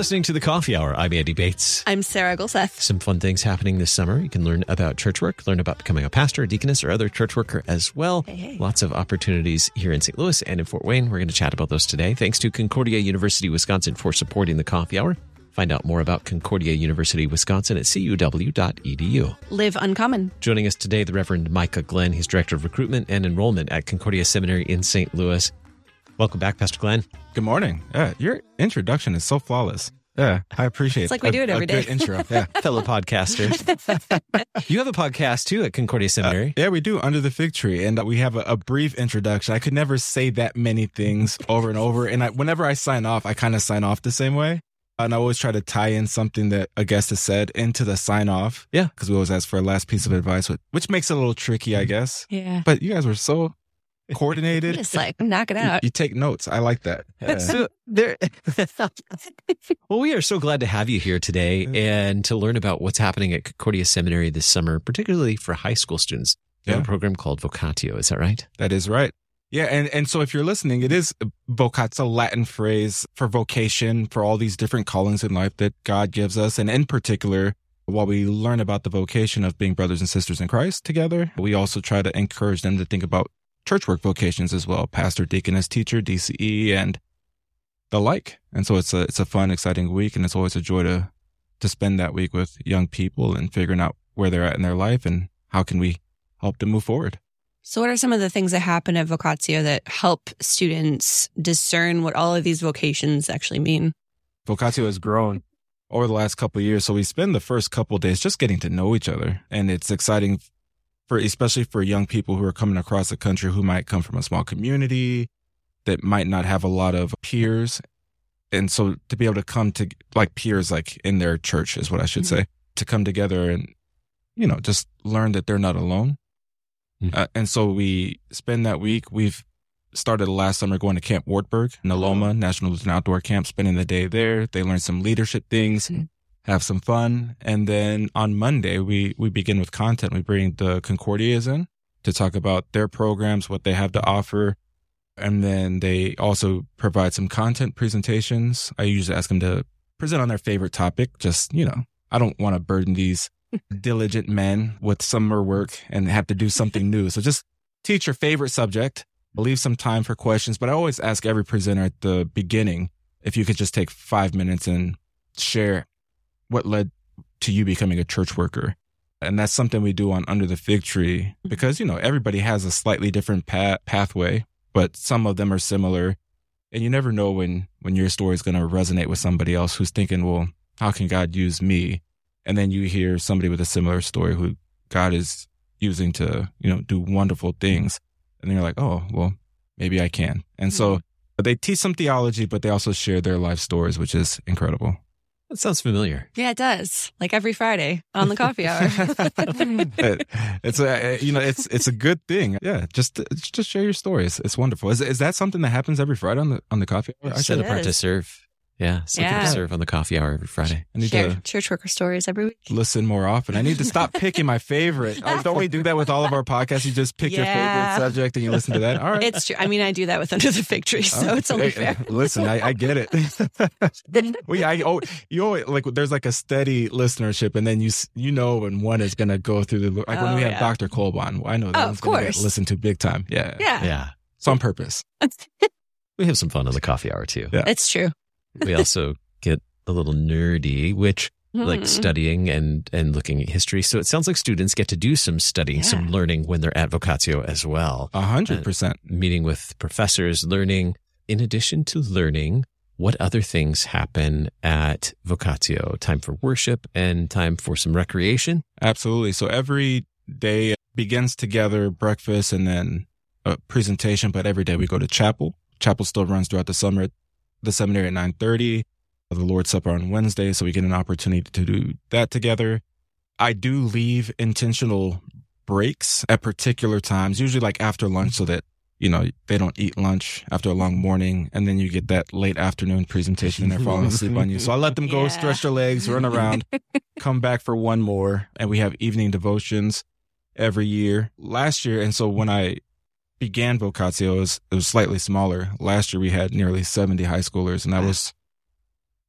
listening to The Coffee Hour. I'm Andy Bates. I'm Sarah Gulseth. Some fun things happening this summer. You can learn about church work, learn about becoming a pastor, a deaconess, or other church worker as well. Hey. Lots of opportunities here in St. Louis and in Fort Wayne. We're going to chat about those today. Thanks to Concordia University, Wisconsin for supporting The Coffee Hour. Find out more about Concordia University, Wisconsin at cuw.edu. Live uncommon. Joining us today, the Reverend Micah Glenn. He's Director of Recruitment and Enrollment at Concordia Seminary in St. Louis. Welcome back, Pastor Glenn. Good morning. Your introduction is so flawless. Yeah, I appreciate it. It's like we do it every day. Good intro. Yeah. Fellow podcaster. You have a podcast, too, at Concordia Seminary. Yeah, we do, Under the Fig Tree. And we have a brief introduction. I could never say that many things over and over. And whenever I sign off, I kind of sign off the same way. And I always try to tie in something that a guest has said into the sign off. Yeah. Because we always ask for a last piece of advice, which makes it a little tricky, I guess. Yeah. But you guys were so coordinated. Just like, knock it out. You take notes. I like that. Yeah. So well, we are so glad to have you here today and to learn about what's happening at Concordia Seminary this summer, particularly for high school students. You have a program called Vocatio. Is that right? That is right. Yeah, and so if you're listening, it is vocatio, Latin phrase for vocation, for all these different callings in life that God gives us. And in particular, while we learn about the vocation of being brothers and sisters in Christ together, we also try to encourage them to think about church work vocations as well, pastor, deaconess, teacher, DCE, and the like. And so it's a fun, exciting week, and it's always a joy to spend that week with young people and figuring out where they're at in their life and how can we help them move forward. So what are some of the things that happen at Vocatio that help students discern what all of these vocations actually mean? Vocatio has grown over the last couple of years. So we spend the first couple of days just getting to know each other. And it's exciting especially for young people who are coming across the country who might come from a small community that might not have a lot of peers. And so to be able to come to like peers, like in their church is what I should say, to come together and, just learn that they're not alone. And so we spend that week. We've started last summer going to Camp Wartburg in Loma, National Lutheran Outdoor Camp, spending the day there. They learn some leadership things, have some fun. And then on Monday, we begin with content. We bring the Concordias in to talk about their programs, what they have to offer. And then they also provide some content presentations. I usually ask them to present on their favorite topic. Just, I don't want to burden these diligent men with summer work and have to do something new. So just teach your favorite subject, leave some time for questions. But I always ask every presenter at the beginning if you could just take 5 minutes and share what led to you becoming a church worker. And that's something we do on Under the Fig Tree because, everybody has a slightly different pathway, but some of them are similar. And you never know when your story is going to resonate with somebody else who's thinking, well, how can God use me? And then you hear somebody with a similar story who God is using to, do wonderful things. And then you're like, oh, well, maybe I can. And so they teach some theology, but they also share their life stories, which is incredible. That sounds familiar. Yeah, it does. Like every Friday on the Coffee Hour. It's a good thing. Yeah, just share your stories. It's wonderful. Is that something that happens every Friday on the Coffee Hour? Set apart to serve. Yeah, something to serve on the Coffee Hour every Friday. I need Share to church worker stories every week. listen more often. I need to stop picking my favorite. Don't we do that with all of our podcasts? You just pick your favorite subject and you listen to that? All right. It's true. I mean, I do that with Under the Fig Tree, so it's only fair. Listen, I get it. You always, like, there's like a steady listenership, and then you know when one is going to go through the, like when we have Dr. Kolban, I know that one's going to get listened to big time. Yeah. Yeah. It's on purpose. We have some fun on the Coffee Hour, too. Yeah. It's true. We also get a little nerdy, which like studying and looking at history. So it sounds like students get to do some studying, some learning when they're at Vocatio as well. 100%. Meeting with professors, learning. In addition to learning, what other things happen at Vocatio? Time for worship and time for some recreation? Absolutely. So every day begins together, breakfast, and then a presentation. But every day we go to chapel. Chapel still runs throughout the summer. The seminary at 9:30. The Lord's Supper on Wednesday, so we get an opportunity to do that together. I do leave intentional breaks at particular times, usually like after lunch, so that, they don't eat lunch after a long morning, and then you get that late afternoon presentation and they're falling asleep on you. So I let them go, stretch their legs, run around, come back for one more, and we have evening devotions every year. Last year, and so when I began Vocatio, it was slightly smaller. Last year, we had nearly 70 high schoolers, and that was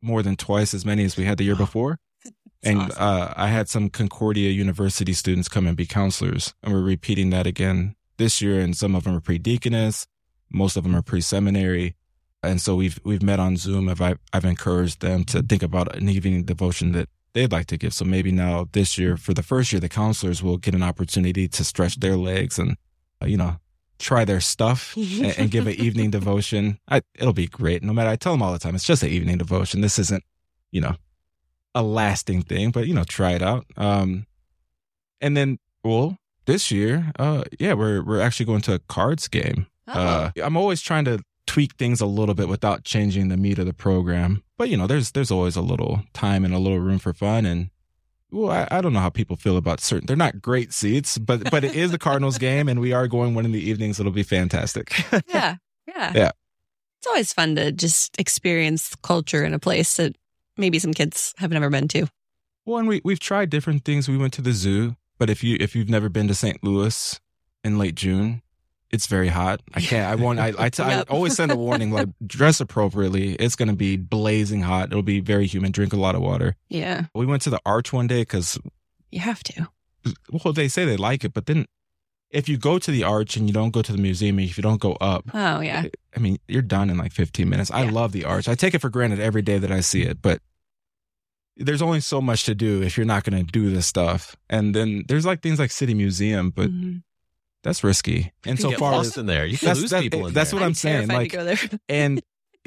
more than twice as many as we had the year before. And awesome. I had some Concordia University students come and be counselors, and we're repeating that again this year. And some of them are pre-deaconess, most of them are pre-seminary, and so we've met on Zoom. I've encouraged them to think about an evening devotion that they'd like to give. So maybe now this year, for the first year, the counselors will get an opportunity to stretch their legs and try their stuff and give an evening devotion. It'll be great. No matter, I tell them all the time, it's just an evening devotion. This isn't a lasting thing, but try it out. And then, this year, we're actually going to a cards game. I'm always trying to tweak things a little bit without changing the meat of the program. But there's always a little time and a little room for fun. And I don't know how people feel about certain. They're not great seats, but it is the Cardinals game, and we are going one in the evenings. It'll be fantastic. Yeah. It's always fun to just experience culture in a place that maybe some kids have never been to. Well, and we've tried different things. We went to the zoo, but if you've never been to St. Louis in late June, it's very hot. I can't. I won't. I always send a warning, like, dress appropriately. It's going to be blazing hot. It'll be very humid. Drink a lot of water. Yeah. We went to the Arch one day because you have to. Well, they say they like it, but then if you go to the Arch and you don't go to the museum, if you don't go up, oh yeah, I mean, you're done in like 15 minutes. Yeah. I love the Arch. I take it for granted every day that I see it, but there's only so much to do if you're not going to do this stuff. And then there's like things like City Museum, but that's risky. And so far, lost in there. You can lose people in that's there. What I'm saying. Like, to go there. And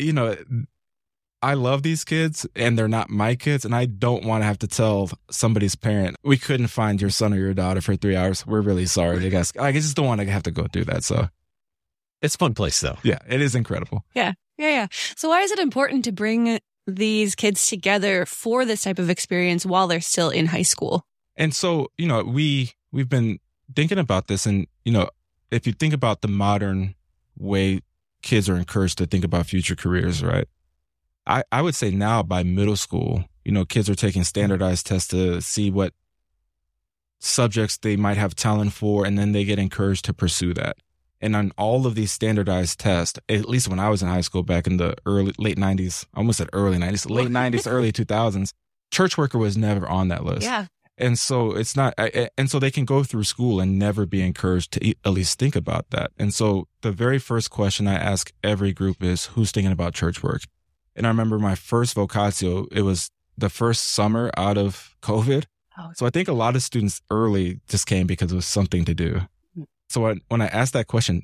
I love these kids, and they're not my kids, and I don't want to have to tell somebody's parent, we couldn't find your son or your daughter for 3 hours. We're really sorry. I just don't want to have to go through that. So it's a fun place, though. Yeah, it is incredible. Yeah. So why is it important to bring these kids together for this type of experience while they're still in high school? And so, we've been thinking about this, and, if you think about the modern way kids are encouraged to think about future careers, right? I would say now by middle school, kids are taking standardized tests to see what subjects they might have talent for, and then they get encouraged to pursue that. And on all of these standardized tests, at least when I was in high school back in the late 90s, I almost said early 90s, late 90s, early 2000s, church worker was never on that list. Yeah. And so it's not, and so they can go through school and never be encouraged to at least think about that. And so the very first question I ask every group is, who's thinking about church work? And I remember my first vocatio, it was the first summer out of COVID. Oh. So I think a lot of students early just came because it was something to do. So when I asked that question,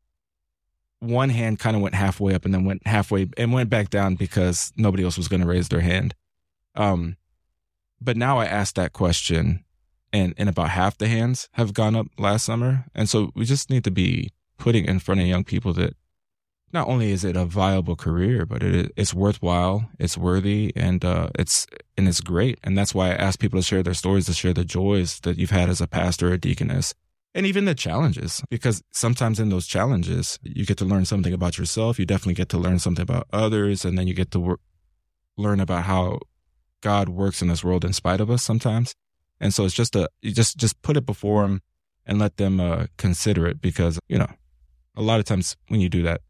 one hand kind of went halfway up and then went halfway and went back down because nobody else was going to raise their hand. But now I asked that question and about half the hands have gone up last summer. And so we just need to be putting in front of young people that not only is it a viable career, but it's worthwhile, it's worthy, and it's great. And that's why I ask people to share their stories, to share the joys that you've had as a pastor or a deaconess, and even the challenges, because sometimes in those challenges, you get to learn something about yourself. You definitely get to learn something about others, and then you get to learn about how God works in this world in spite of us sometimes. And so it's just you just put it before them and let them consider it, because a lot of times when you do that,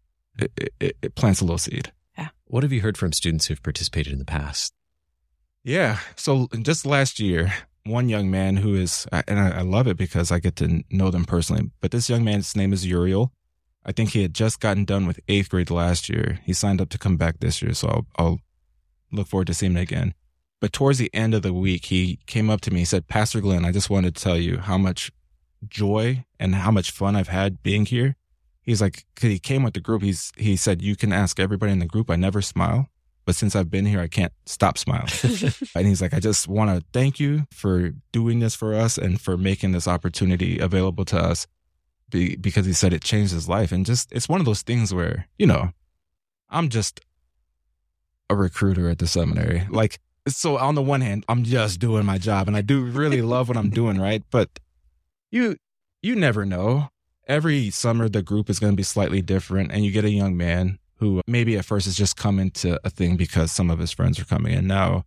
it plants a little seed. Yeah. What have you heard from students who've participated in the past? Yeah. So just last year, one young man who is, and I love it because I get to know them personally, but this young man's name is Uriel. I think he had just gotten done with 8th grade last year. He signed up to come back this year, so I'll look forward to seeing him again. But towards the end of the week, he came up to me. He said, Pastor Glenn, I just wanted to tell you how much joy and how much fun I've had being here. He's like, because he came with the group, he said, you can ask everybody in the group, I never smile, but since I've been here, I can't stop smiling. And he's like, I just want to thank you for doing this for us and for making this opportunity available to us, because he said it changed his life. And just, it's one of those things where, I'm just a recruiter at the seminary. Like, so on the one hand, I'm just doing my job and I do really love what I'm doing, right? But you never know. Every summer, the group is going to be slightly different, and you get a young man who maybe at first is just coming to a thing because some of his friends are coming. And now,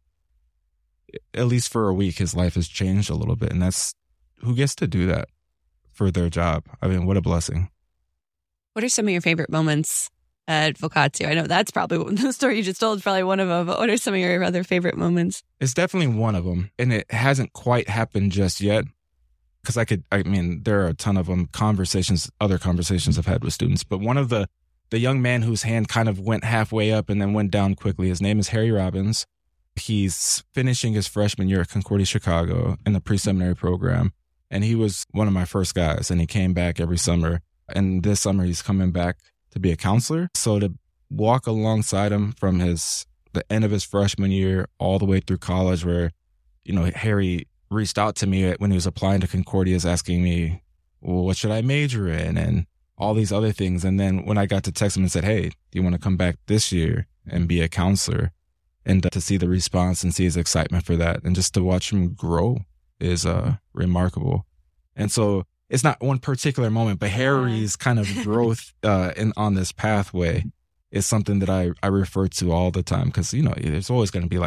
at least for a week, his life has changed a little bit. And that's who gets to do that for their job. I mean, what a blessing. What are some of your favorite moments at Vocatio? I know that's probably the story you just told is probably one of them, but what are some of your other favorite moments? It's definitely one of them. And it hasn't quite happened just yet. Because there are a ton of them, other conversations I've had with students. But one of the young man whose hand kind of went halfway up and then went down quickly, his name is Harry Robbins. He's finishing his freshman year at Concordia Chicago in the pre-seminary program. And he was one of my first guys, and he came back every summer. And this summer he's coming back to be a counselor. So to walk alongside him from the end of his freshman year all the way through college, where, Harry reached out to me when he was applying to Concordia, asking me, well, what should I major in? And all these other things. And then when I got to text him and said, hey, do you want to come back this year and be a counselor? And to see the response and see his excitement for that and just to watch him grow is remarkable. And so it's not one particular moment, but Harry's kind of growth on this pathway is something that I refer to all the time because, there's always going to be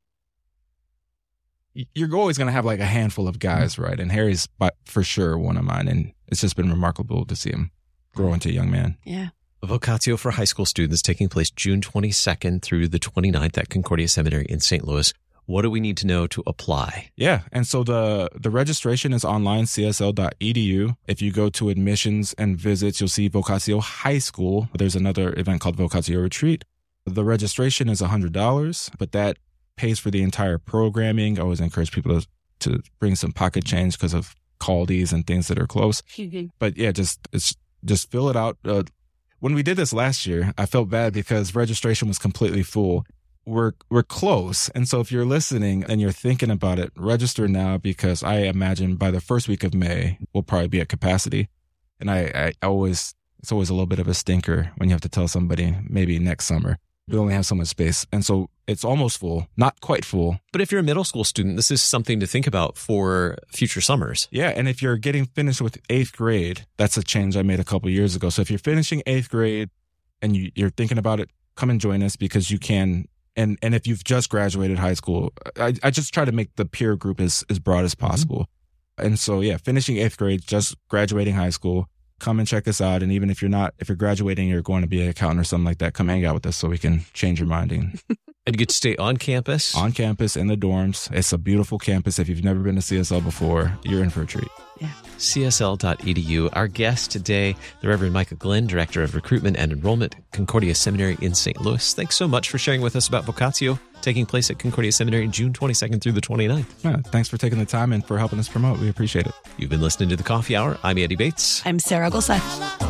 you're always going to have a handful of guys, right? And Harry's for sure one of mine. And it's just been remarkable to see him grow into a young man. Yeah. Vocatio for high school students taking place June 22nd through the 29th at Concordia Seminary in St. Louis. What do we need to know to apply? Yeah. And so the registration is online, csl.edu. If you go to admissions and visits, you'll see Vocatio High School. There's another event called Vocatio Retreat. The registration is $100, but that pays for the entire programming. I always encourage people to bring some pocket change because of Caldi's and things that are close. But yeah, just fill it out. When we did this last year, I felt bad because registration was completely full. We're close. And so if you're listening and you're thinking about it, register now because I imagine by the first week of May, we'll probably be at capacity. And it's always a little bit of a stinker when you have to tell somebody maybe next summer. We only have so much space. And so it's almost full, not quite full. But if you're a middle school student, this is something to think about for future summers. Yeah. And if you're getting finished with 8th grade, that's a change I made a couple years ago. So if you're finishing 8th grade and you're thinking about it, come and join us because you can. And if you've just graduated high school, I just try to make the peer group as broad as possible. Mm-hmm. And so, yeah, finishing 8th grade, just graduating high school, come and check us out. And even if you're graduating, you're going to be an accountant or something like that, come hang out with us so we can change your mind. And you get to stay on campus? On campus, in the dorms. It's a beautiful campus. If you've never been to CSL before, you're in for a treat. Yeah. CSL.edu. Our guest today, the Reverend Micah Glenn, Director of Recruitment and Enrollment, Concordia Seminary in St. Louis. Thanks so much for sharing with us about Vocatio, taking place at Concordia Seminary June 22nd through the 29th. Yeah, thanks for taking the time and for helping us promote. We appreciate it. You've been listening to The Coffee Hour. I'm Andy Bates. I'm Sarah Gulseth.